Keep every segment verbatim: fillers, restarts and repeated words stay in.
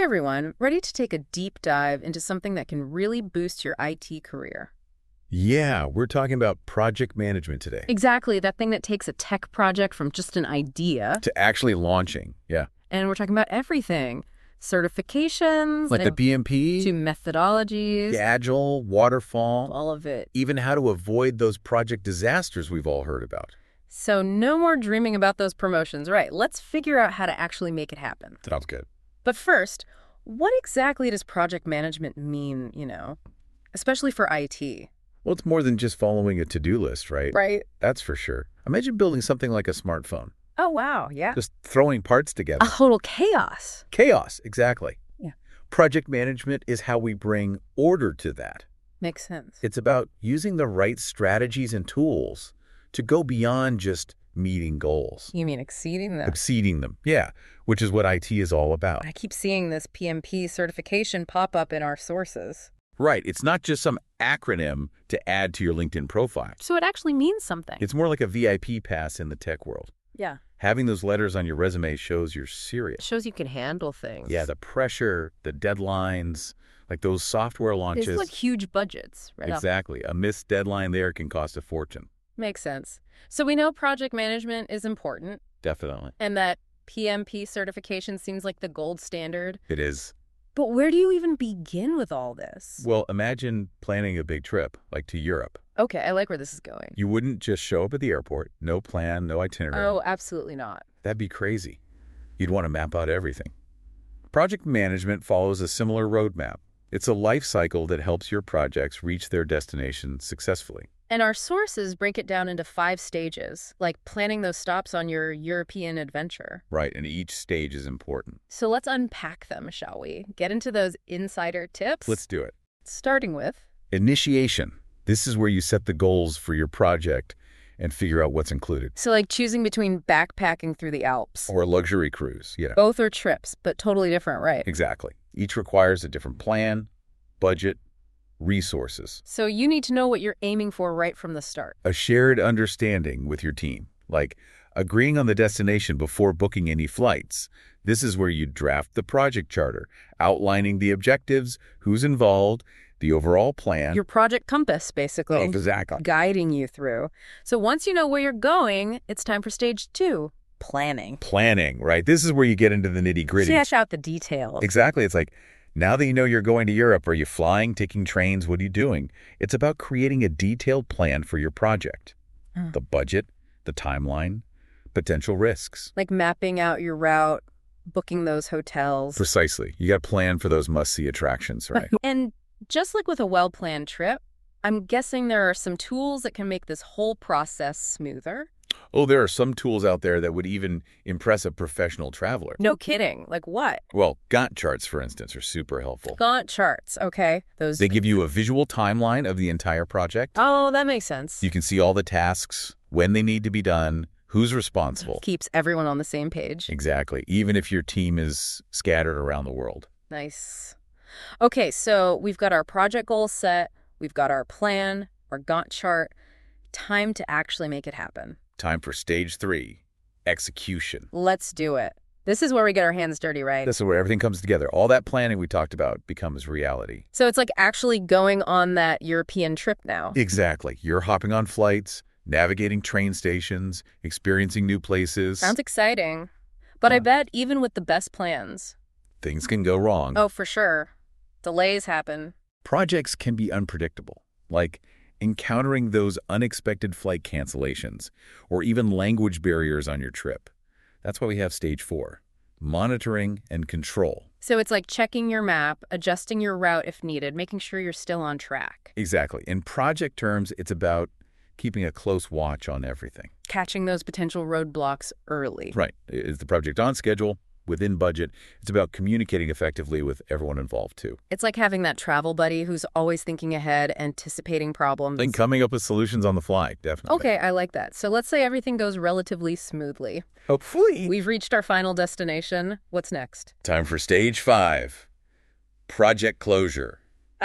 Hey everyone, ready to take a deep dive into something that can really boost your I T career? Yeah, we're talking about project management today. Exactly, that thing that takes a tech project from just an idea. To actually launching, yeah. And we're talking about everything. Certifications. Like the P M P, to methodologies. Agile, waterfall. All of it. Even how to avoid those project disasters we've all heard about. So no more dreaming about those promotions. Right, let's figure out how to actually make it happen. Sounds good. But first, what exactly does project management mean, you know, especially for I T? Well, it's more than just following a to-do list, right? Right. That's for sure. Imagine building something like a smartphone. Oh, wow, yeah. Just throwing parts together. A total chaos. Chaos, exactly. Yeah. Project management is how we bring order to that. Makes sense. It's about using the right strategies and tools to go beyond just meeting goals. You mean exceeding them? Exceeding them, yeah, which is what I T is all about. I keep seeing this P M P certification pop up in our sources. Right. It's not just some acronym to add to your LinkedIn profile. So it actually means something. It's more like a V I P pass in the tech world. Yeah. Having those letters on your resume shows you're serious. Shows you can handle things. Yeah, the pressure, the deadlines, like those software launches. It's like huge budgets. Right exactly. A missed deadline there can cost a fortune. Makes sense. So we know project management is important. Definitely. And that P M P certification seems like the gold standard. It is. But where do you even begin with all this? Well, imagine planning a big trip, like to Europe. Okay, I like where this is going. You wouldn't just show up at the airport, no plan, no itinerary. Oh, absolutely not. That'd be crazy. You'd want to map out everything. Project management follows a similar roadmap. It's a life cycle that helps your projects reach their destination successfully. And our sources break it down into five stages, like planning those stops on your European adventure. Right, and each stage is important. So let's unpack them, shall we? Get into those insider tips? Let's do it. Starting with initiation. This is where you set the goals for your project and figure out what's included. So like choosing between backpacking through the Alps. Or a luxury cruise, yeah. Both are trips, but totally different, right? Exactly. Each requires a different plan, budget, resources. So you need to know what you're aiming for right from the start. A shared understanding with your team, like agreeing on the destination before booking any flights. This is where you draft the project charter, outlining the objectives, who's involved, the overall plan. Your project compass, basically. Exactly. Guiding you through. So once you know where you're going, it's time for stage two, planning. Planning, right? This is where you get into the nitty-gritty. Sketch out the details. Exactly. It's like, now that you know you're going to Europe, are you flying, taking trains? What are you doing? It's about creating a detailed plan for your project. Oh. The budget, the timeline, potential risks. Like mapping out your route, booking those hotels. Precisely. You got to plan for those must-see attractions, right? And just like with a well-planned trip, I'm guessing there are some tools that can make this whole process smoother. Oh, there are some tools out there that would even impress a professional traveler. No kidding. Like what? Well, Gantt charts, for instance, are super helpful. Gantt charts, okay. Those. They give you a visual timeline of the entire project. Oh, that makes sense. You can see all the tasks, when they need to be done, who's responsible. Keeps everyone on the same page. Exactly, even if your team is scattered around the world. Nice. Okay, so we've got our project goals set, we've got our plan, our Gantt chart. Time to actually make it happen. Time for stage three, execution. Let's do it. This is where we get our hands dirty, right? This is where everything comes together. All that planning we talked about becomes reality. So it's like actually going on that European trip now. Exactly. You're hopping on flights, navigating train stations, experiencing new places. Sounds exciting. But Yeah. I bet even with the best plans, things can go wrong. oh, for sure, delays happen. Projects can be unpredictable, like encountering those unexpected flight cancellations or even language barriers on your trip. That's why we have stage four, monitoring and control. So it's like checking your map, adjusting your route if needed, making sure you're still on track. Exactly. In project terms, it's about keeping a close watch on everything. Catching those potential roadblocks early. Right. Is the project on schedule, within budget? It's about communicating effectively with everyone involved, too. It's like having that travel buddy who's always thinking ahead, anticipating problems. And coming up with solutions on the fly, definitely. Okay, I like that. So let's say everything goes relatively smoothly. Hopefully. We've reached our final destination. What's next? Time for stage five, project closure.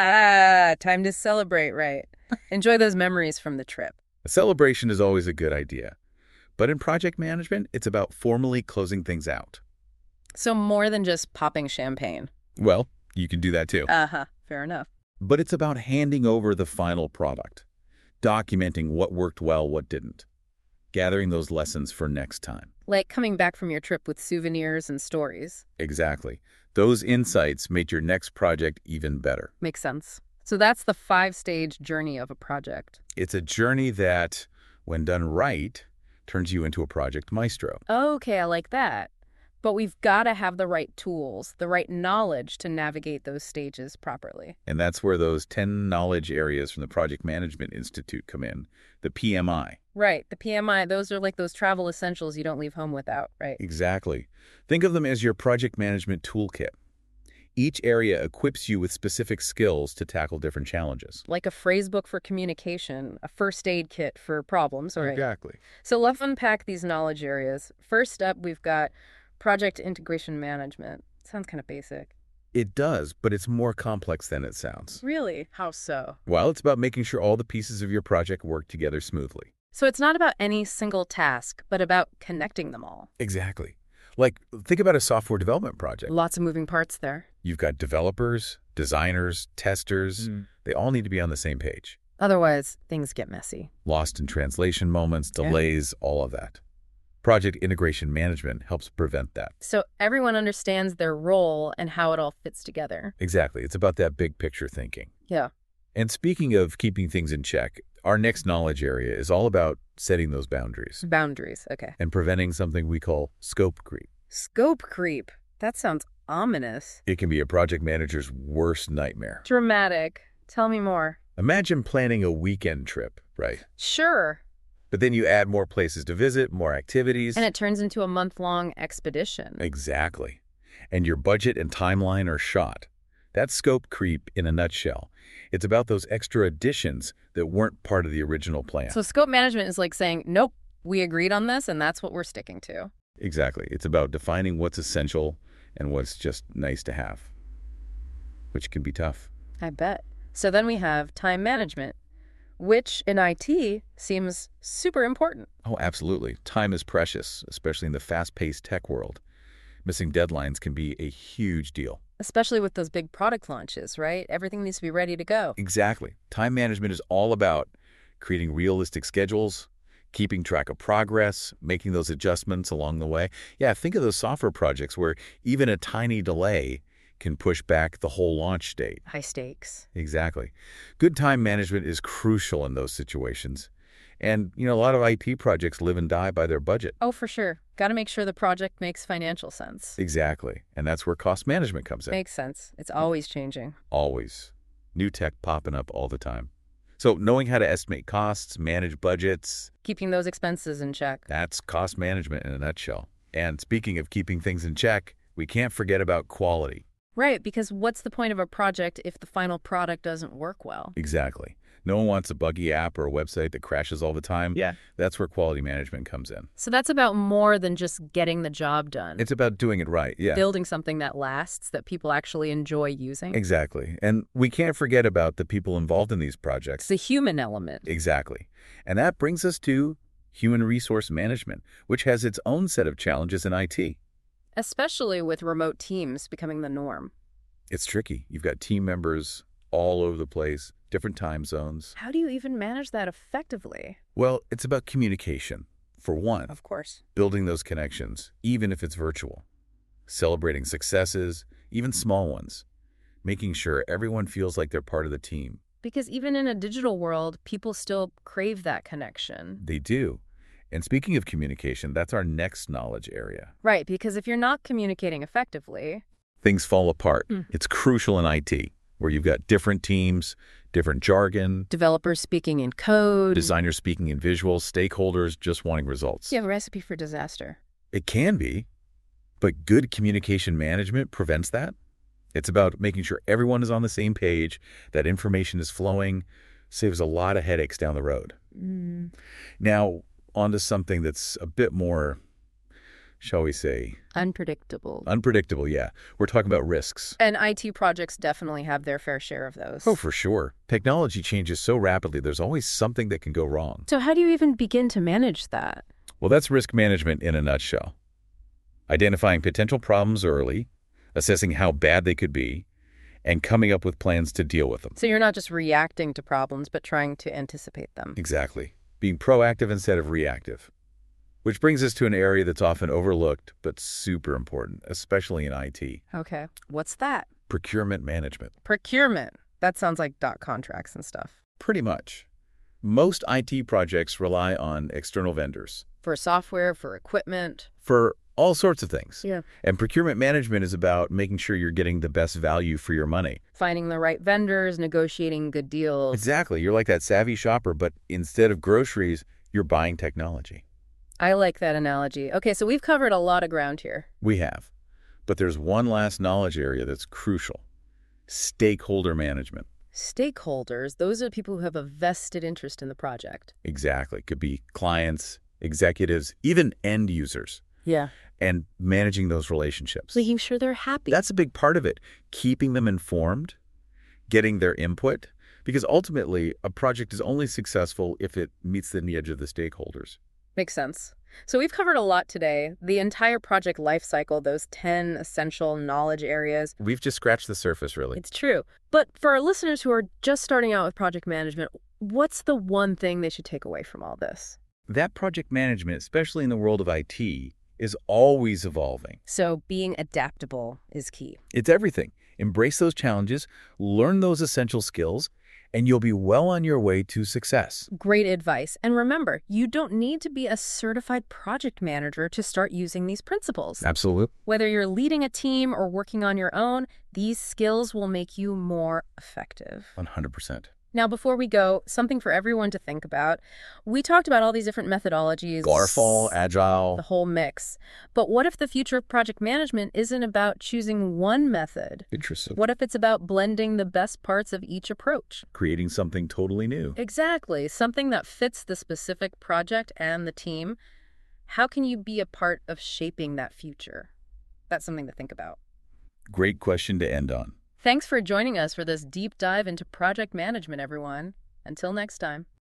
Ah, time to celebrate, right? Enjoy those memories from the trip. A celebration is always a good idea. But in project management, it's about formally closing things out. So more than just popping champagne. Well, you can do that too. Uh-huh, fair enough. But it's about handing over the final product, documenting what worked well, what didn't, gathering those lessons for next time. Like coming back from your trip with souvenirs and stories. Exactly. Those insights make your next project even better. Makes sense. So that's the five-stage journey of a project. It's a journey that, when done right, turns you into a project maestro. Okay, I like that. But we've got to have the right tools, the right knowledge to navigate those stages properly. And that's where those ten knowledge areas from the Project Management Institute come in, the P M I. Right, the P M I, those are like those travel essentials you don't leave home without, right? Exactly. Think of them as your project management toolkit. Each area equips you with specific skills to tackle different challenges. Like a phrase book for communication, a first aid kit for problems, right? Exactly. So let's unpack these knowledge areas. First up, we've got project integration management. Sounds kind of basic. It does, but it's more complex than it sounds. Really? How so? Well, it's about making sure all the pieces of your project work together smoothly. So it's not about any single task, but about connecting them all. Exactly. Like, think about a software development project. Lots of moving parts there. You've got developers, designers, testers. Mm. They all need to be on the same page. Otherwise, things get messy. Lost in translation moments, Yeah. delays, all of that. Project integration management helps prevent that. So everyone understands their role and how it all fits together. Exactly. It's about that big picture thinking. Yeah. And speaking of keeping things in check, our next knowledge area is all about setting those boundaries Boundaries, okay. and preventing something we call scope creep. Scope creep. That sounds ominous. It can be a project manager's worst nightmare. Dramatic. Tell me more. Imagine planning a weekend trip, right? Sure. But then you add more places to visit, more activities. And it turns into a month-long expedition. Exactly. And your budget and timeline are shot. That's scope creep in a nutshell. It's about those extra additions that weren't part of the original plan. So scope management is like saying, nope, we agreed on this and that's what we're sticking to. Exactly. It's about defining what's essential and what's just nice to have, which can be tough. I bet. So then we have time management, which in I T seems super important. Oh, absolutely. Time is precious, especially in the fast-paced tech world. Missing deadlines can be a huge deal. Especially with those big product launches, right? Everything needs to be ready to go. Exactly. Time management is all about creating realistic schedules, keeping track of progress, making those adjustments along the way. Yeah, think of those software projects where even a tiny delay can push back the whole launch date. High stakes. Exactly. Good time management is crucial in those situations. And, you know, a lot of I T projects live and die by their budget. Oh, for sure. Got to make sure the project makes financial sense. Exactly. And that's where cost management comes in. Makes sense. It's always changing. Always. New tech popping up all the time. So knowing how to estimate costs, manage budgets, Keeping those expenses in check. that's cost management in a nutshell. And speaking of keeping things in check, we can't forget about quality. Right, because what's the point of a project if the final product doesn't work well? Exactly. No one wants a buggy app or a website that crashes all the time. Yeah. That's where quality management comes in. So that's about more than just getting the job done. It's about doing it right, yeah. Building something that lasts, that people actually enjoy using. Exactly. And we can't forget about the people involved in these It's projects. the human element. Exactly. And that brings us to human resource management, which has its own set of challenges in I T. Especially with remote teams becoming the norm. It's tricky. You've got team members all over the place, different time zones. How do you even manage that effectively? Well, it's about communication, for one. Of course. Building those connections, even if it's virtual. Celebrating successes, even small ones. Making sure everyone feels like they're part of the team. Because even in a digital world, people still crave that connection. They do. And speaking of communication, that's our next knowledge area. Right, because if you're not communicating effectively, Things fall apart. Mm. It's crucial in I T, where you've got different teams, different jargon, developers speaking in code. designers speaking in visuals, stakeholders just wanting results. You have a recipe for disaster. It can be, but good communication management prevents that. It's about making sure everyone is on the same page, that information is flowing, saves a lot of headaches down the road. Mm. Now, on to something that's a bit more, shall we say, Unpredictable. unpredictable, yeah. We're talking about risks. And I T projects definitely have their fair share of those. Oh, for sure. Technology changes so rapidly, there's always something that can go wrong. So how do you even begin to manage that? Well, that's risk management in a nutshell. Identifying potential problems early, assessing how bad they could be, and coming up with plans to deal with them. So you're not just reacting to problems, but trying to anticipate them. Exactly. Being proactive instead of reactive. Which brings us to an area that's often overlooked, but super important, especially in I T. Okay. What's that? Procurement management. Procurement. That sounds like dot contracts and stuff. Pretty much. Most I T projects rely on external vendors. For software, for equipment. For all sorts of things. Yeah. And procurement management is about making sure you're getting the best value for your money. Finding the right vendors, negotiating good deals. Exactly. You're like that savvy shopper, but instead of groceries, you're buying technology. I like that analogy. Okay, so we've covered a lot of ground here. We have. But there's one last knowledge area that's crucial. Stakeholder management. Stakeholders, those are people who have a vested interest in the project. Exactly. Could be clients, executives, even end users. Yeah. And managing those relationships. Making sure they're happy. That's a big part of it. Keeping them informed, getting their input, because ultimately a project is only successful if it meets the needs of the stakeholders. Makes sense. So we've covered a lot today. The entire project life cycle, those ten essential knowledge areas. We've just scratched the surface, really. It's true. But for our listeners who are just starting out with project management, what's the one thing they should take away from all this? That project management, especially in the world of I T, is always evolving. So being adaptable is key. It's everything. Embrace those challenges, learn those essential skills, and you'll be well on your way to success. Great advice. And remember, you don't need to be a certified project manager to start using these principles. Absolutely. Whether you're leading a team or working on your own, these skills will make you more effective. one hundred percent. Now, before we go, something for everyone to think about. We talked about all these different methodologies. Waterfall, Agile. The whole mix. But what if the future of project management isn't about choosing one method? Interesting. What if it's about blending the best parts of each approach? Creating something totally new. Exactly. Something that fits the specific project and the team. How can you be a part of shaping that future? That's something to think about. Great question to end on. Thanks for joining us for this deep dive into project management, everyone. Until next time.